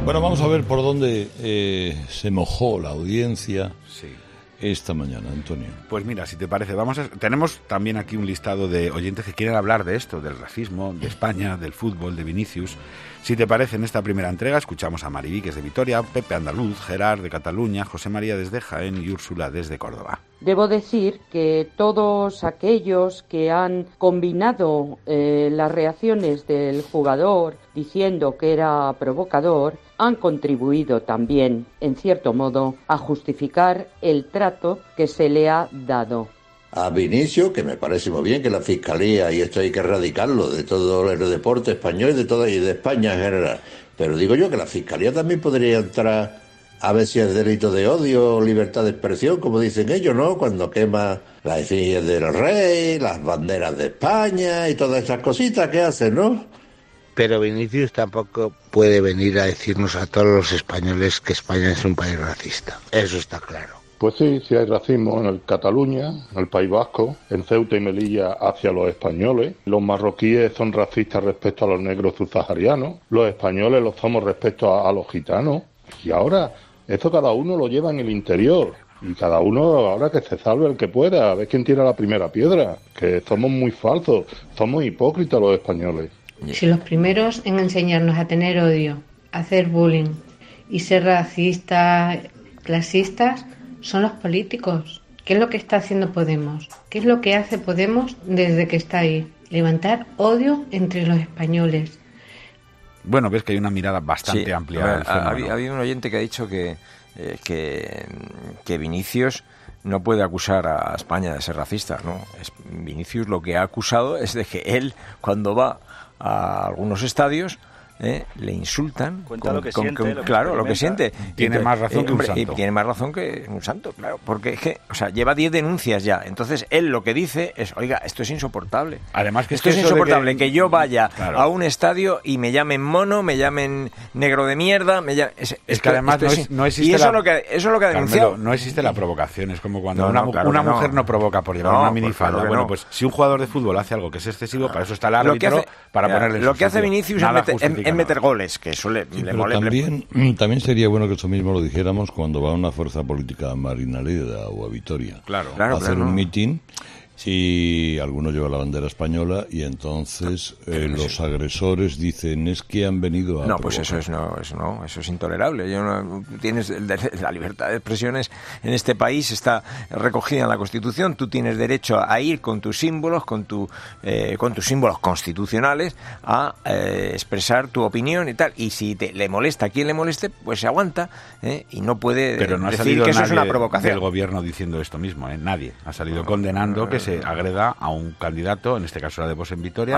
Bueno, vamos a ver por dónde se mojó la audiencia esta mañana, Antonio. Pues mira, si te parece, tenemos también aquí un listado de oyentes que quieren hablar de esto, del racismo, de España, del fútbol, de Vinicius. Si te parece, en esta primera entrega escuchamos a Mariví, que es de Vitoria, Pepe andaluz, Gerard de Cataluña, José María desde Jaén y Úrsula desde Córdoba. Debo decir que todos aquellos que han combinado las reacciones del jugador diciendo que era provocador han contribuido también, en cierto modo, a justificar el trato que se le ha dado. A Vinicius, que me parece muy bien que la Fiscalía, y esto hay que erradicarlo de todo el deporte español y de España en general, pero digo yo que la Fiscalía también podría entrar a ver si es delito de odio o libertad de expresión, como dicen ellos, ¿no? Cuando quema las insignias del rey, las banderas de España y todas esas cositas que hacen, ¿no? Pero Vinicius tampoco puede venir a decirnos a todos los españoles que España es un país racista. Eso está claro. Pues sí hay racismo en Cataluña, en el País Vasco, en Ceuta y Melilla hacia los españoles. Los marroquíes son racistas respecto a los negros subsaharianos. Los españoles lo somos respecto a los gitanos. Y ahora, esto cada uno lo lleva en el interior. Y cada uno ahora que se salve el que pueda, a ver quién tira la primera piedra. Que somos muy falsos, somos hipócritas los españoles. Si los primeros en enseñarnos a tener odio, a hacer bullying y ser racistas, clasistas, son los políticos. ¿Qué es lo que está haciendo Podemos? ¿Qué es lo que hace Podemos desde que está ahí? Levantar odio entre los españoles. Bueno, ves que hay una mirada bastante amplia. Ha habido un oyente que ha dicho que Vinicius no puede acusar a España de ser racista, ¿no? Vinicius lo que ha acusado es de que él, cuando va a algunos estadios, le insultan. Cuenta lo que siente. Lo que siente. Tiene más razón que un santo. Y tiene más razón que un santo, claro. Porque es que, lleva 10 denuncias ya. Entonces, él lo que dice es, oiga, esto es insoportable. Además que esto es insoportable que yo vaya a un estadio y me llamen mono, me llamen negro de mierda, es que además no existe y eso es lo que ha denunciado. Carmelo, no existe la provocación. Es como cuando una mujer no provoca por llevar una minifalda. Claro bueno, pues si un jugador de fútbol hace algo que es excesivo, para eso está el árbitro, para ponerle lo que hace Vinicius es meter goles, que eso le molesta. También sería bueno que eso mismo lo dijéramos cuando va a una fuerza política a Marinaleda o a Vitoria a hacer un mitin. Y alguno lleva la bandera española y entonces los agresores dicen es que han venido a pues eso es intolerable. Tienes la libertad de expresiones en este país está recogida en la Constitución. Tú tienes derecho a ir con tus símbolos, con tus símbolos constitucionales a expresar tu opinión y tal. Y si le molesta a quien le moleste, pues se aguanta y no puede decir que eso es una provocación. Del gobierno diciendo esto mismo, nadie ha salido condenando que se agreda a un candidato, en este caso era de Vox en Vitoria.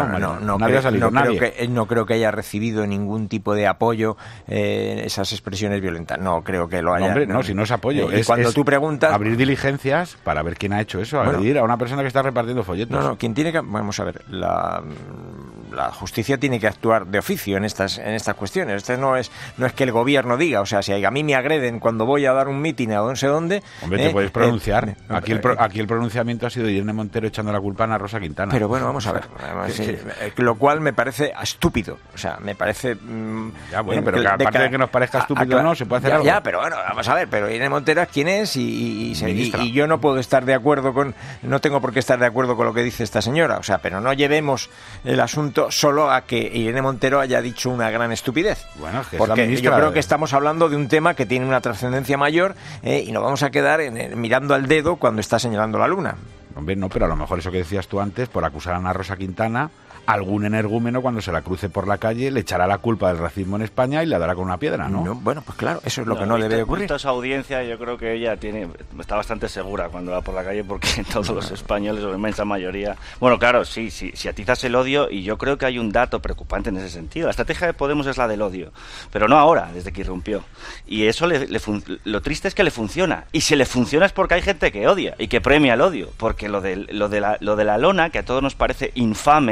No creo que haya recibido ningún tipo de apoyo esas expresiones violentas. No creo que lo haya. Si no es apoyo. Cuando tú preguntas, abrir diligencias para ver quién ha hecho eso, agredir a una persona que está repartiendo folletos. Quien tiene que, vamos a ver, la justicia tiene que actuar de oficio en estas cuestiones. No es que el gobierno diga, si a mí me agreden cuando voy a dar un mitin a no sé dónde. Hombre, te puedes pronunciar. Aquí el pronunciamiento ha sido de Irene Montero echando la culpa a Ana Rosa Quintana. Pero bueno, vamos a ver. Lo cual me parece estúpido. Me parece. Pero aparte de que nos parezca estúpido, no, se puede hacer algo. Pero bueno, vamos a ver. Pero Irene Montero es quién es y yo no puedo estar de acuerdo no tengo por qué estar de acuerdo con lo que dice esta señora. Pero no llevemos el asunto solo a que Irene Montero haya dicho una gran estupidez. Bueno, es que porque yo creo que estamos hablando de un tema que tiene una trascendencia mayor y nos vamos a quedar mirando al dedo cuando está señalando la luna. Hombre, no, pero a lo mejor eso que decías tú antes, por acusar a Ana Rosa Quintana, algún energúmeno cuando se la cruce por la calle le echará la culpa del racismo en España y la dará con una piedra, ¿no? Bueno, pues claro, eso es lo que no debe ocurrir. Visto esa audiencia, yo creo que ella está bastante segura cuando va por la calle porque todos los españoles, o la inmensa mayoría... Bueno, claro, sí, si atizas el odio, y yo creo que hay un dato preocupante en ese sentido. La estrategia de Podemos es la del odio, pero no ahora, desde que irrumpió. Y eso lo triste es que le funciona. Y si le funciona es porque hay gente que odia y que premia el odio. Porque lo de la lona, que a todos nos parece infame, señalar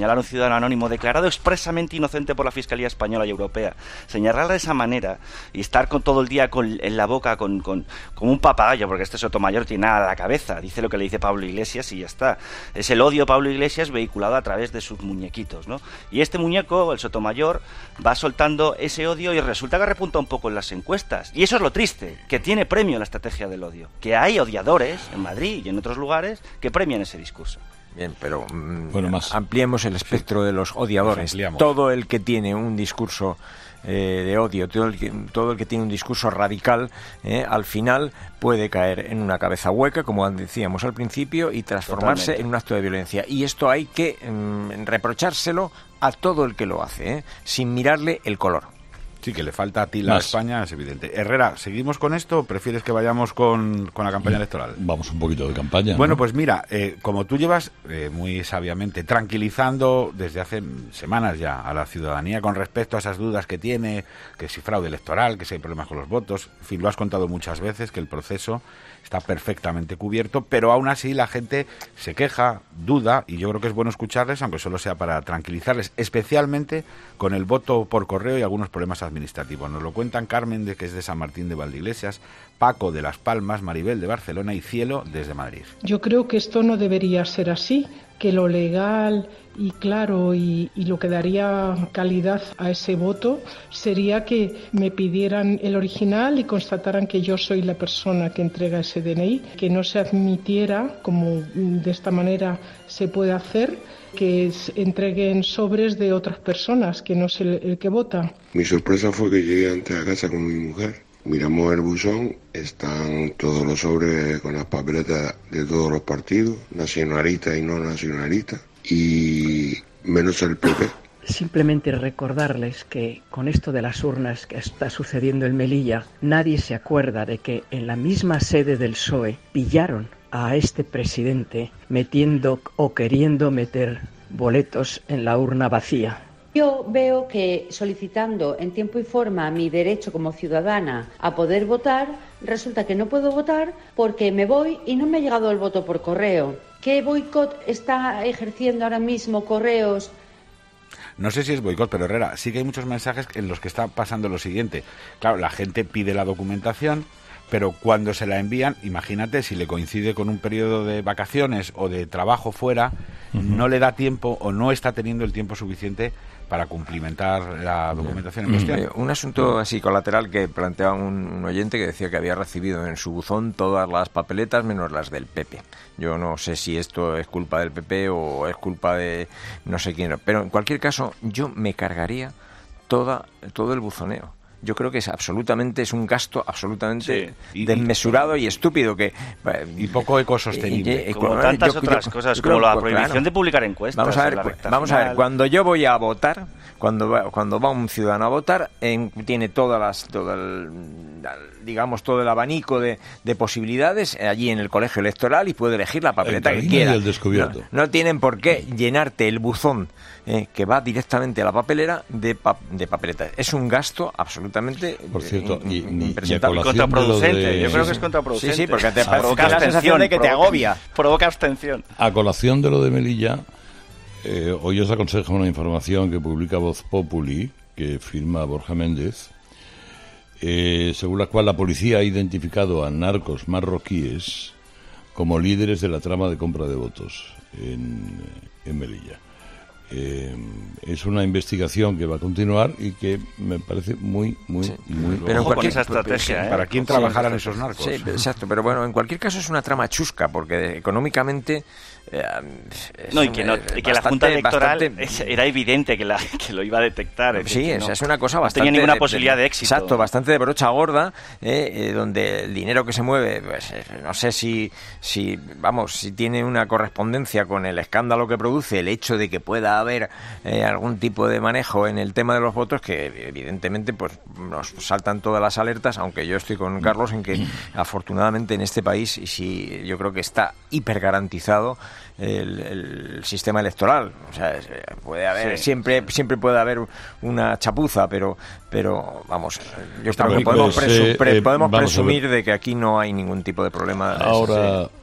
señalar a un ciudadano anónimo declarado expresamente inocente por la Fiscalía Española y Europea. Señalarla de esa manera y estar con todo el día en la boca como un papagayo, porque este Sotomayor tiene nada a la cabeza, dice lo que le dice Pablo Iglesias y ya está. Es el odio Pablo Iglesias vehiculado a través de sus muñequitos, ¿no? Y este muñeco, el Sotomayor, va soltando ese odio y resulta que repunta un poco en las encuestas. Y eso es lo triste, que tiene premio la estrategia del odio, que hay odiadores en Madrid y en otros lugares que premian ese discurso. Bien, pero ampliemos el espectro de los odiadores. Todo el que tiene un discurso de odio, todo el que tiene un discurso radical, al final puede caer en una cabeza hueca, como decíamos al principio, y transformarse en un acto de violencia. Y esto hay que reprochárselo a todo el que lo hace, sin mirarle el color. Sí, que le falta tila a España, es evidente. Herrera, ¿seguimos con esto o prefieres que vayamos con la campaña electoral? Vamos un poquito de campaña. Bueno, ¿no? Pues mira, como tú llevas muy sabiamente tranquilizando desde hace semanas ya a la ciudadanía con respecto a esas dudas que tiene, que si fraude electoral, que si hay problemas con los votos, en fin, lo has contado muchas veces, que el proceso está perfectamente cubierto, pero aún así la gente se queja, duda, y yo creo que es bueno escucharles, aunque solo sea para tranquilizarles, especialmente con el voto por correo y algunos problemas administrativos. Nos lo cuentan Carmen, que es de San Martín de Valdeiglesias, Paco de Las Palmas, Maribel de Barcelona y Cielo desde Madrid. Yo creo que esto no debería ser así, que lo legal y claro y lo que daría calidad a ese voto sería que me pidieran el original y constataran que yo soy la persona que entrega ese DNI, que no se admitiera, como de esta manera se puede hacer, que entreguen sobres de otras personas, que no es el que vota. Mi sorpresa fue que llegué antes a casa con mi mujer. Miramos el buzón, están todos los sobres con las papeletas de todos los partidos, nacionalistas y no nacionalistas, y menos el PP. Simplemente recordarles que con esto de las urnas que está sucediendo en Melilla, nadie se acuerda de que en la misma sede del PSOE pillaron a este presidente metiendo o queriendo meter boletos en la urna vacía. Yo veo que solicitando en tiempo y forma mi derecho como ciudadana a poder votar, resulta que no puedo votar porque me voy y no me ha llegado el voto por correo. ¿Qué boicot está ejerciendo ahora mismo Correos? No sé si es boicot, pero Herrera, sí que hay muchos mensajes en los que está pasando lo siguiente. Claro, la gente pide la documentación, pero cuando se la envían, imagínate, si le coincide con un periodo de vacaciones o de trabajo fuera, no le da tiempo o no está teniendo el tiempo suficiente para cumplimentar la documentación en cuestión. Un asunto así colateral que planteaba un oyente que decía que había recibido en su buzón todas las papeletas menos las del PP. Yo no sé si esto es culpa del PP o es culpa de no sé quién, pero en cualquier caso yo me cargaría todo el buzoneo. Yo creo que es un gasto absolutamente desmesurado y estúpido y poco ecosostenible. Como tantas otras cosas, como la prohibición de publicar encuestas. Vamos a ver, cuando yo voy a votar, cuando va un ciudadano a votar, tiene todo el abanico de posibilidades allí en el colegio electoral y puede elegir la papeleta que quiera. No tienen por qué llenarte el buzón que va directamente a la papelera de papeletas. Es un gasto absolutamente por cierto, y contraproducente. Yo creo que es contraproducente. Sí, porque te provoca la sensación de que te agobia. Provoca abstención. A colación de lo de Melilla, hoy os aconsejo una información que publica Voz Populi, que firma Borja Méndez, según la cual la policía ha identificado a narcos marroquíes como líderes de la trama de compra de votos en Melilla. Es una investigación que va a continuar y que me parece muy pero con esa estrategia, ¿para quién trabajarán esos narcos? Sí, exacto, pero bueno, en cualquier caso es una trama chusca porque económicamente que la Junta Electoral era evidente que lo iba a detectar. Sí, es una cosa bastante... No tenía ninguna posibilidad de éxito. Exacto, bastante de brocha gorda, donde el dinero que se mueve, pues, no sé si tiene una correspondencia con el escándalo que produce el hecho de que pueda haber algún tipo de manejo en el tema de los votos, que evidentemente pues nos saltan todas las alertas, aunque yo estoy con Carlos en que afortunadamente en este país, y sí, yo creo que está hiper garantizado el sistema electoral. O sea, puede haber siempre puede haber una chapuza, pero vamos, yo creo que podemos presumir de que aquí no hay ningún tipo de problema. Ahora